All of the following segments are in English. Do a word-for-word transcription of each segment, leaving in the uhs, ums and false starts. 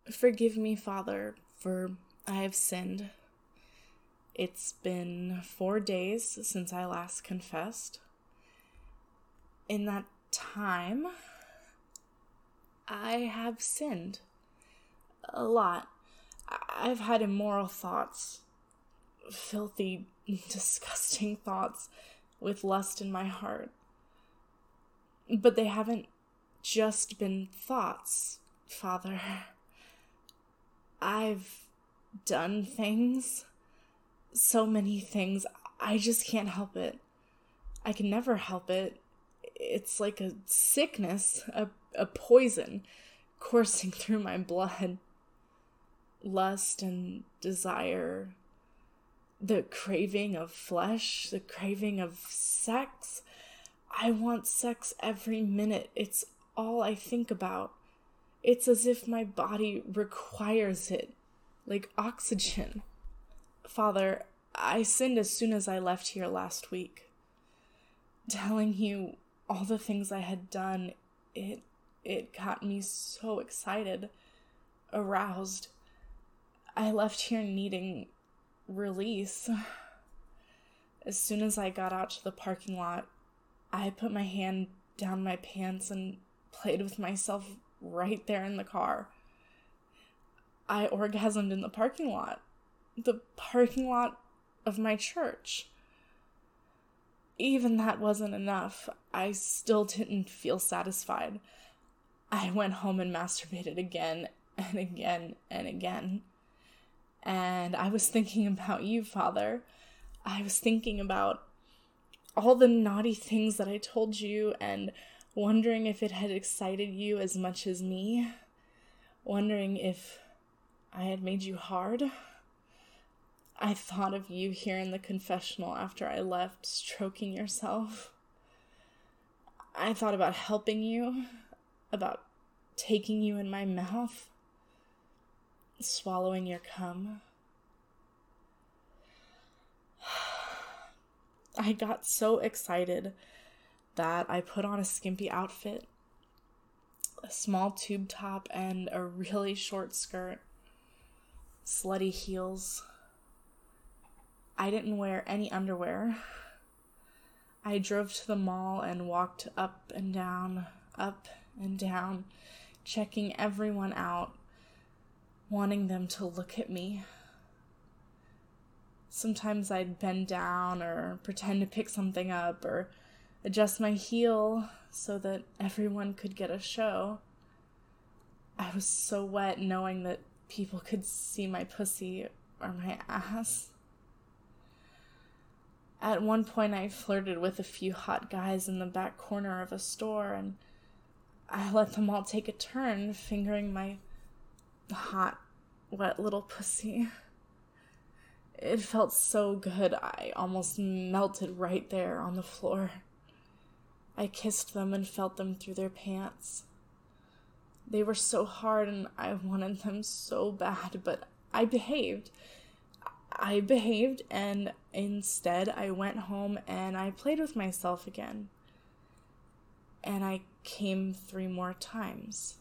Forgive me, Father, for I have sinned. It's been four days since I last confessed. In that time, I have sinned. A lot. I've had immoral thoughts, filthy, disgusting thoughts with lust in my heart. But they haven't just been thoughts, Father. I've done things, so many things, I just can't help it. I can never help it. It's like a sickness, a, a poison coursing through my blood. Lust and desire, the craving of flesh, the craving of sex. I want sex every minute. It's all I think about. It's as if my body requires it, like oxygen. Father, I sinned as soon as I left here last week. Telling you all the things I had done, it it got me so excited, aroused. I left here needing release. As soon as I got out to the parking lot, I put my hand down my pants and played with myself right there in the car. I orgasmed in the parking lot. The parking lot of my church. Even that wasn't enough. I still didn't feel satisfied. I went home and masturbated again and again and again. And I was thinking about you, Father. I was thinking about all the naughty things that I told you and wondering if it had excited you as much as me. Wondering if I had made you hard. I thought of you here in the confessional after I left, stroking yourself. I thought about helping you, about taking you in my mouth, swallowing your cum. I got so excited that I put on a skimpy outfit, a small tube top, and a really short skirt, slutty heels. I didn't wear any underwear. I drove to the mall and walked up and down, up and down, checking everyone out, wanting them to look at me. Sometimes I'd bend down or pretend to pick something up or adjust my heel so that everyone could get a show. I was so wet knowing that people could see my pussy or my ass. At one point I flirted with a few hot guys in the back corner of a store, and I let them all take a turn fingering my hot, wet little pussy. It felt so good, I almost melted right there on the floor. I kissed them and felt them through their pants. They were so hard and I wanted them so bad, but I behaved. I behaved, and instead I went home and I played with myself again. And I came three more times.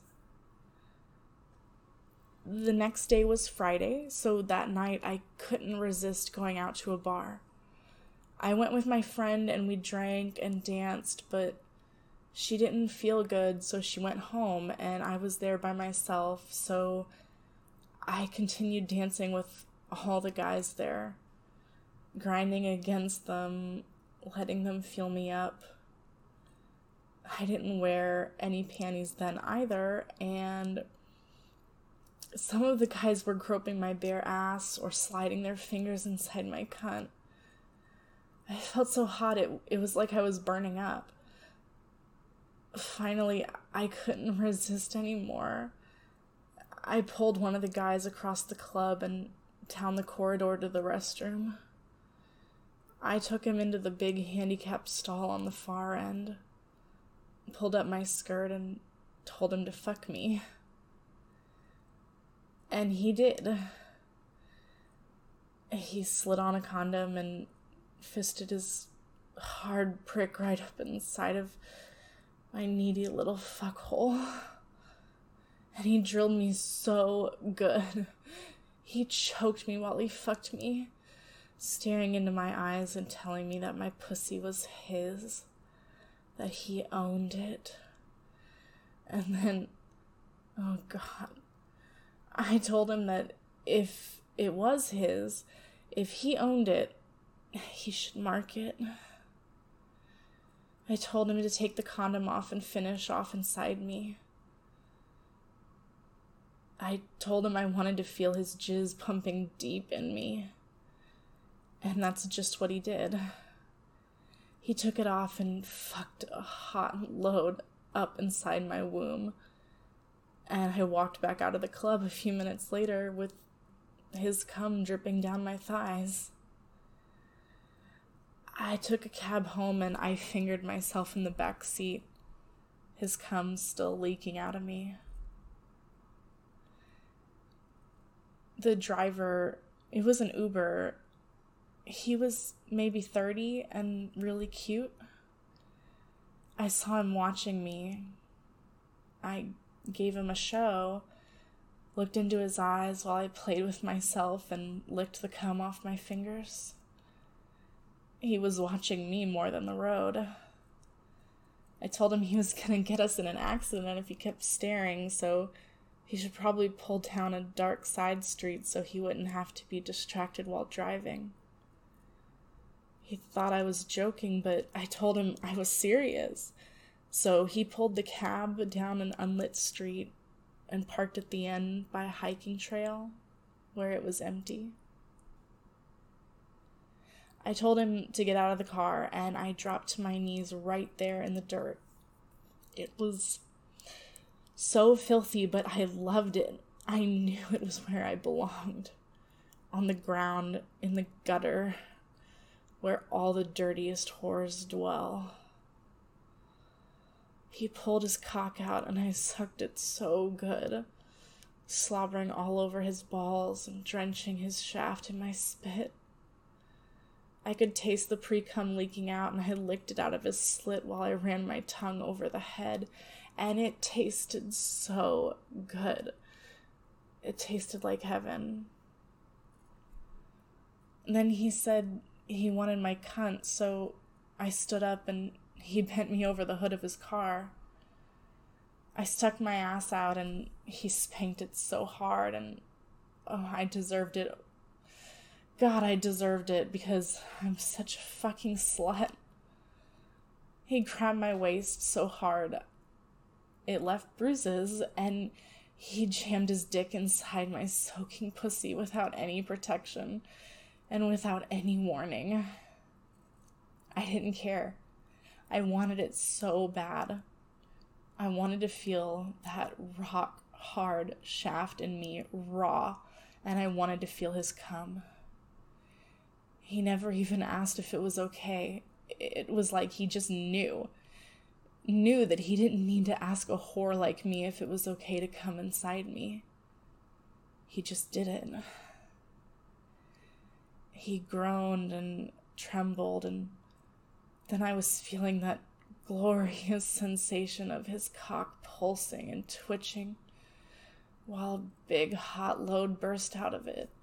The next day was Friday, so that night I couldn't resist going out to a bar. I went with my friend and we drank and danced, but she didn't feel good, so she went home and I was there by myself, so I continued dancing with all the guys there, grinding against them, letting them feel me up. I didn't wear any panties then either, and some of the guys were groping my bare ass or sliding their fingers inside my cunt. I felt so hot, it, it was like I was burning up. Finally, I couldn't resist anymore. I pulled one of the guys across the club and down the corridor to the restroom. I took him into the big handicapped stall on the far end, pulled up my skirt and told him to fuck me. And he did. He slid on a condom and fisted his hard prick right up inside of my needy little fuckhole. And he drilled me so good. He choked me while he fucked me, staring into my eyes and telling me that my pussy was his, that he owned it. And then, oh God, I told him that if it was his, if he owned it, he should mark it. I told him to take the condom off and finish off inside me. I told him I wanted to feel his jizz pumping deep in me. And that's just what he did. He took it off and fucked a hot load up inside my womb. And I walked back out of the club a few minutes later with his cum dripping down my thighs. I took a cab home and I fingered myself in the back seat, his cum still leaking out of me. The driver, it was an Uber, he was maybe thirty and really cute. I saw him watching me. I gave him a show, looked into his eyes while I played with myself and licked the cum off my fingers. He was watching me more than the road. I told him he was gonna get us in an accident if he kept staring, so he should probably pull down a dark side street so he wouldn't have to be distracted while driving. He thought I was joking, but I told him I was serious. So he pulled the cab down an unlit street and parked at the end by a hiking trail where it was empty. I told him to get out of the car, and I dropped to my knees right there in the dirt. It was so filthy, but I loved it. I knew it was where I belonged. On the ground, in the gutter, where all the dirtiest whores dwell. He pulled his cock out, and I sucked it so good, slobbering all over his balls and drenching his shaft in my spit. I could taste the pre-cum leaking out, and I licked it out of his slit while I ran my tongue over the head, and it tasted so good. It tasted like heaven. And then he said he wanted my cunt, so I stood up and he bent me over the hood of his car. I stuck my ass out and he spanked it so hard, and oh, I deserved it. God, I deserved it because I'm such a fucking slut. He grabbed my waist so hard it left bruises, and he jammed his dick inside my soaking pussy without any protection and without any warning. I didn't care. I wanted it so bad. I wanted to feel that rock hard shaft in me raw, and I wanted to feel his cum. He never even asked if it was okay. It was like he just knew. Knew that he didn't need to ask a whore like me if it was okay to come inside me. He just did it. He groaned and trembled, and then I was feeling that glorious sensation of his cock pulsing and twitching while a big hot load burst out of it.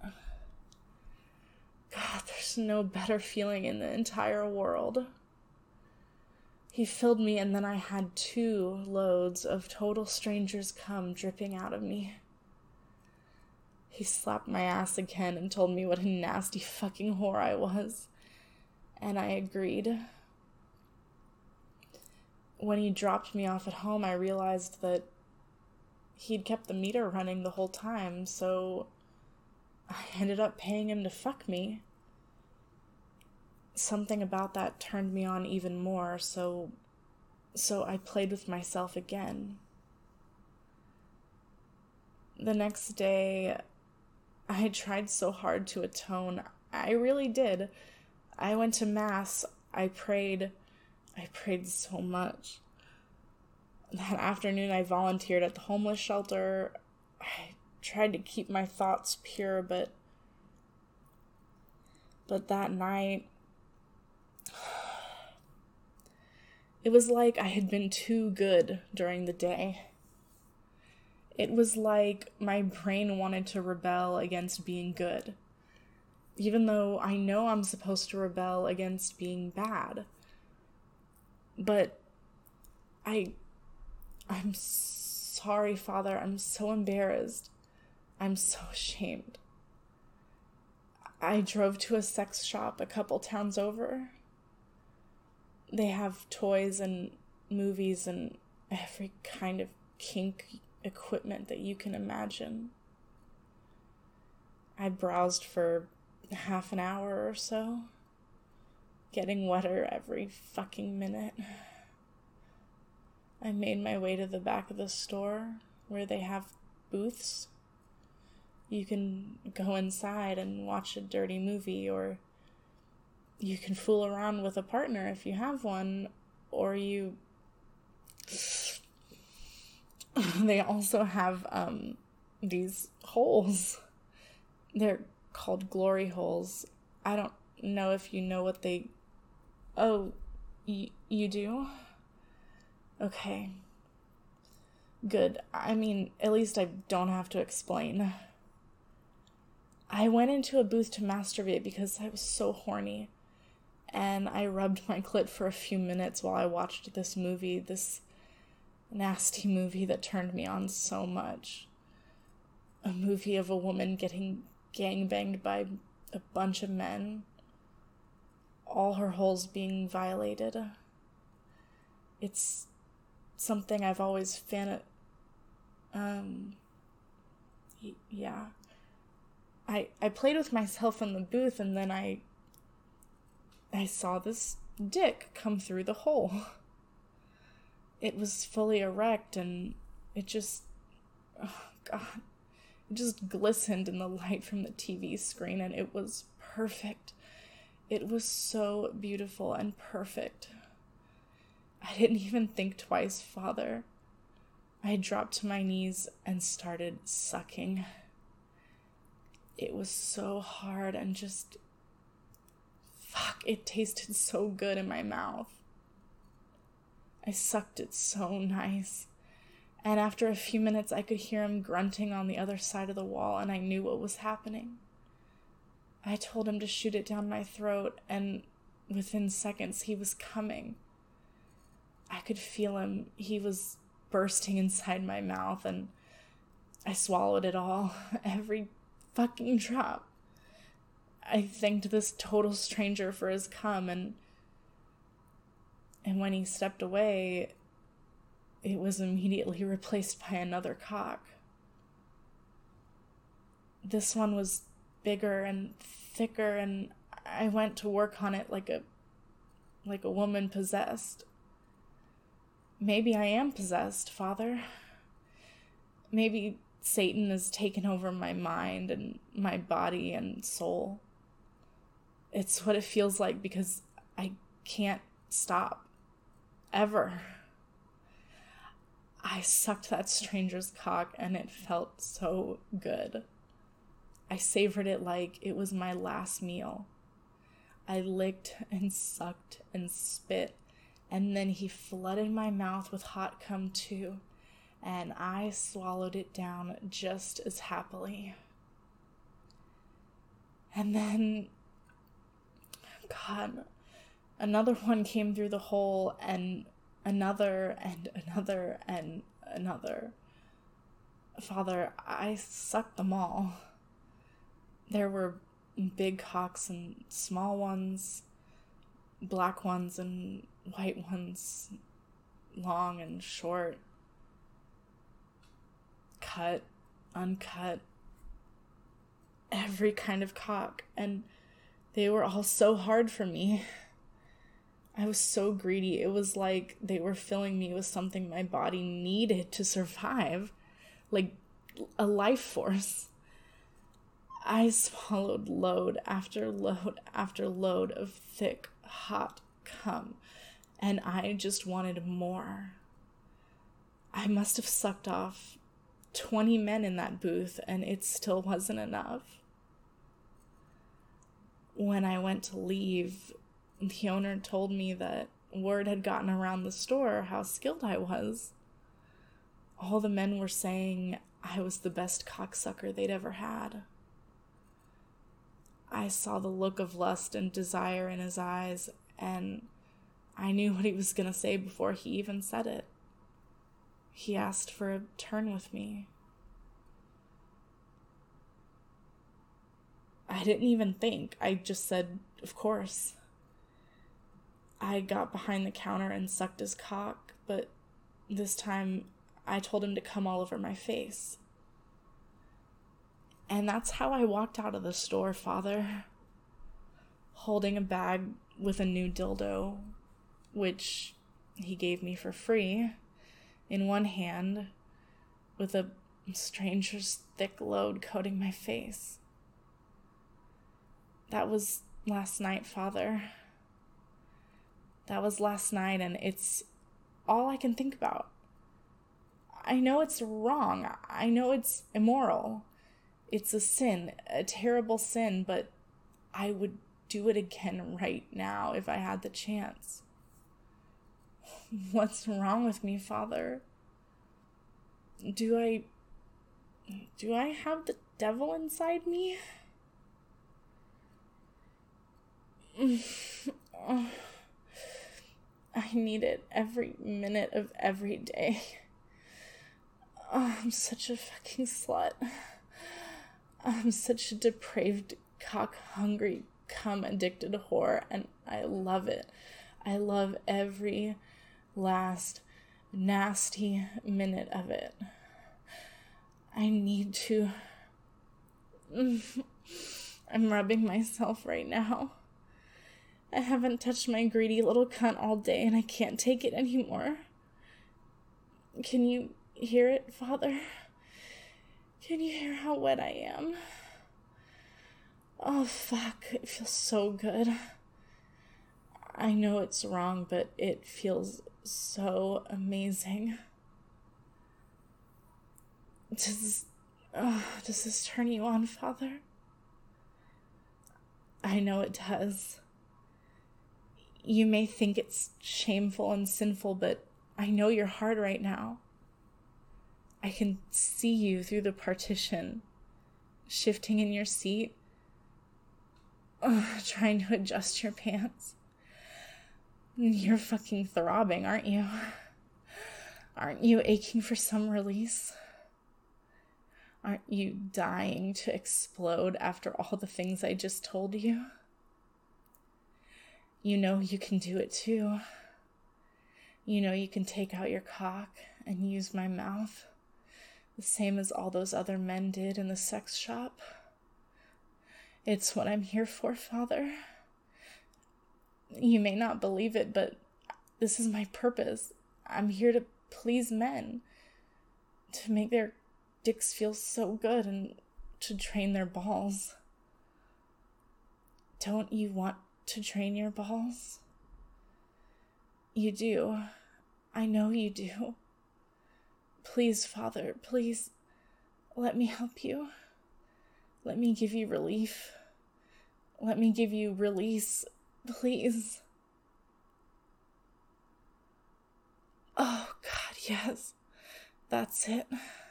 God, there's no better feeling in the entire world. He filled me, and then I had two loads of total strangers' cum dripping out of me. He slapped my ass again and told me what a nasty fucking whore I was, and I agreed. When he dropped me off at home, I realized that he'd kept the meter running the whole time, so I ended up paying him to fuck me. Something about that turned me on even more, so so I played with myself again. The next day, I tried so hard to atone. I really did. I went to mass. I prayed. I prayed so much. That afternoon, I volunteered at the homeless shelter. I tried to keep my thoughts pure, but but that night, it was like I had been too good during the day. It was like my brain wanted to rebel against being good, even though I know I'm supposed to rebel against being bad. But I, I'm sorry, Father. I'm so embarrassed. I'm so ashamed. I drove to a sex shop a couple towns over. They have toys and movies and every kind of kink equipment that you can imagine. I browsed for half an hour or so, getting wetter every fucking minute. I made my way to the back of the store where they have booths. You can go inside and watch a dirty movie, or you can fool around with a partner if you have one, or you... They also have um, these holes. They're called glory holes. I don't know if you know what they... Oh, y- you do? Okay. Good. I mean, at least I don't have to explain. I went into a booth to masturbate because I was so horny, and I rubbed my clit for a few minutes while I watched this movie, this nasty movie that turned me on so much. A movie of a woman getting gangbanged by a bunch of men, all her holes being violated. It's something I've always fan... Um... Y- yeah. I, I played with myself in the booth, and then I I saw this dick come through the hole. It was fully erect, and it just, oh God, it just glistened in the light from the T V screen, and it was perfect. It was so beautiful and perfect. I didn't even think twice, Father. I dropped to my knees and started sucking. It was so hard and just, fuck, it tasted so good in my mouth. I sucked it so nice. And after a few minutes, I could hear him grunting on the other side of the wall, and I knew what was happening. I told him to shoot it down my throat, and within seconds, he was coming. I could feel him. He was bursting inside my mouth, and I swallowed it all. Every fucking drop. I thanked this total stranger for his cum, and and when he stepped away, it was immediately replaced by another cock. This one was bigger and thicker, and I went to work on it like a like a woman possessed. Maybe I am possessed, Father. Maybe Satan has taken over my mind and my body and soul. It's what it feels like because I can't stop. Ever. I sucked that stranger's cock, and it felt so good. I savored it like it was my last meal. I licked and sucked and spit, and then he flooded my mouth with hot cum too. And I swallowed it down just as happily. And then, God, another one came through the hole, and another, and another, and another. Father, I sucked them all. There were big cocks and small ones, black ones and white ones, long and short. Cut, uncut, every kind of cock, and they were all so hard for me. I was so greedy. It was like they were filling me with something my body needed to survive, like a life force. I swallowed load after load after load of thick, hot cum, and I just wanted more. I must have sucked off twenty men in that booth, and it still wasn't enough. When I went to leave, the owner told me that word had gotten around the store how skilled I was. all the men were saying I was the best cocksucker they'd ever had. I saw the look of lust and desire in his eyes, and I knew what he was going to say before he even said it. He asked for a turn with me. I didn't even think. I just said, of course. I got behind the counter and sucked his cock, but this time I told him to come all over my face. And that's how I walked out of the store, Father, holding a bag with a new dildo, which he gave me for free, in one hand, with a stranger's thick load coating my face. That was last night, Father. That was last night, and it's all I can think about. I know it's wrong. I know it's immoral. It's a sin, a terrible sin, but I would do it again right now if I had the chance. What's wrong with me, Father? Do I... Do I have the devil inside me? I need it every minute of every day. Oh, I'm such a fucking slut. I'm such a depraved, cock-hungry, cum-addicted whore, and I love it. I love every last nasty minute of it. I need to... I'm rubbing myself right now. I haven't touched my greedy little cunt all day, and I can't take it anymore. Can you hear it, Father? Can you hear how wet I am? Oh, fuck. It feels so good. I know it's wrong, but it feels so amazing. Does, oh, does this turn you on, Father? I know it does. You may think it's shameful and sinful, but I know your heart right now. I can see you through the partition, shifting in your seat, ugh, trying to adjust your pants. You're fucking throbbing, aren't you? Aren't you aching for some release? Aren't you dying to explode after all the things I just told you? You know you can do it too. You know you can take out your cock and use my mouth, the same as all those other men did in the sex shop. It's what I'm here for, Father. You may not believe it, but this is my purpose. I'm here to please men, to make their dicks feel so good and to train their balls. Don't you want to train your balls? You do. I know you do. Please, Father, please, let me help you. Let me give you relief. Let me give you release, please. Oh, God, yes. That's it.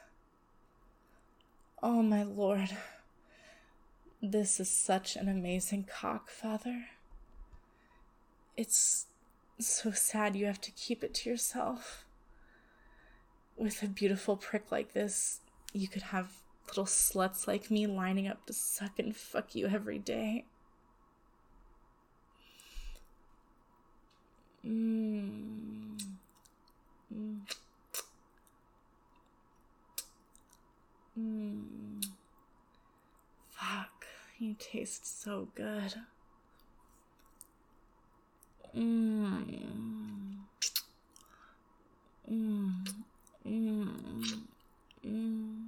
Oh, my Lord. This is such an amazing cock, Father. It's so sad you have to keep it to yourself. With a beautiful prick like this, you could have little sluts like me lining up to suck and fuck you every day. Mmm. Mmm. Mmm. Fuck, you taste so good. Mmm. Mmm. Mmm. Mmm.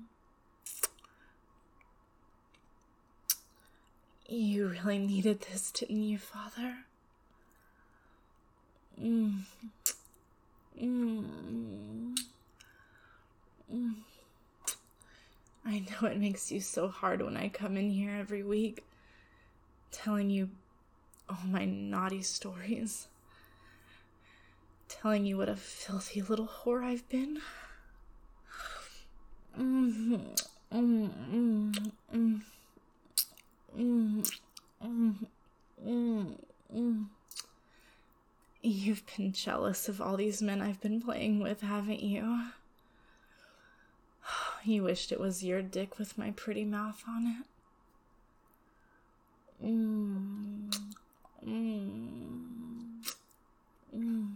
You really needed this, didn't you, Father? Mmm. Mmm. Mmm. I know it makes you so hard when I come in here every week, telling you all my naughty stories, telling you what a filthy little whore I've been. Mm, mm, mm, mm, mm, mm, mm, mm. You've been jealous of all these men I've been playing with, haven't you? You wished it was your dick with my pretty mouth on it. Mm, mm, mm,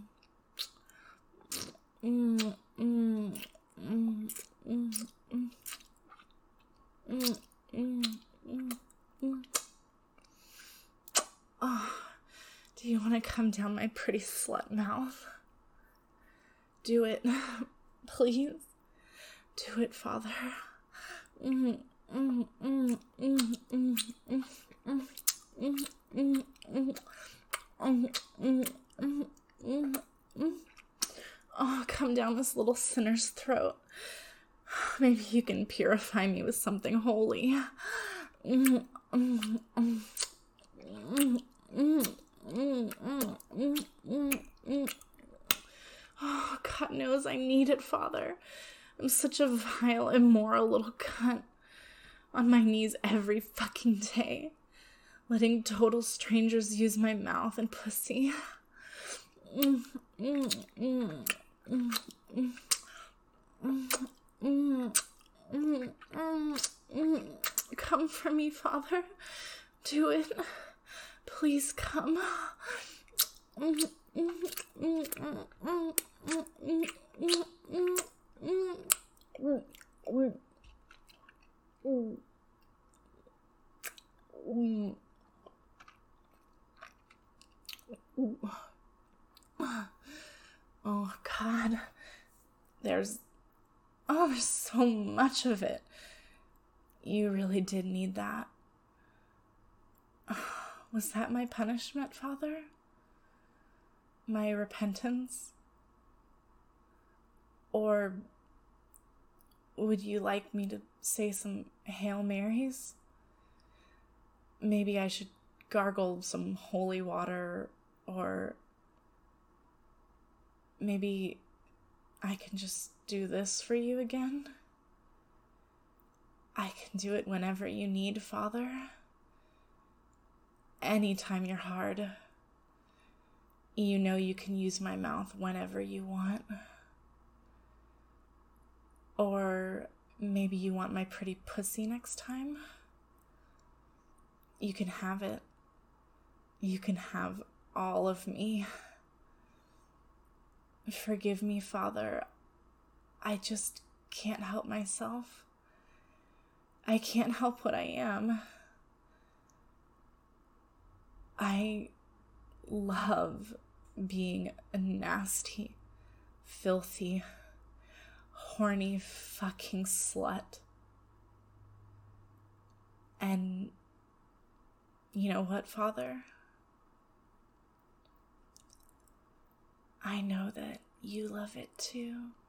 mm, mm, mm, mm, mm, mm, mm, mm, mm. Oh, do you want to come down my pretty slut mouth? Do it, please. Do it, Father. Mm, mm, mm, mm, mm, mm, mm, mm, mm, mm, mm, mm, mm, mm, mm. Oh, come down this little sinner's throat. Maybe you can purify me with something holy. Mm, mm, mm, mm, mm, mm, mm, mm, mm. Oh, God knows I need it, Father. I'm such a vile, immoral little cunt. On my knees every fucking day. Letting total strangers use my mouth and pussy. Mm, mm, mm, mm, mm, mm, mm, mm, mm, mm. Come for me, Father. Do it. Please come. Mm, mm, mm, mm, mm, mm, mm, mm, mm. Mm, mm, mm, mm, mm, mm. Oh, God. There's, oh, there's so much of it. You really did need that. Was that my punishment, Father? My repentance? Or would you like me to say some Hail Marys? Maybe I should gargle some holy water, or maybe I can just do this for you again? I can do it whenever you need, Father. Anytime you're hard. You know you can use my mouth whenever you want. Or maybe you want my pretty pussy next time? You can have it. You can have all of me. Forgive me, Father. I just can't help myself. I can't help what I am. I love being a nasty, filthy, horny fucking slut. And you know what, Father? I know that you love it too.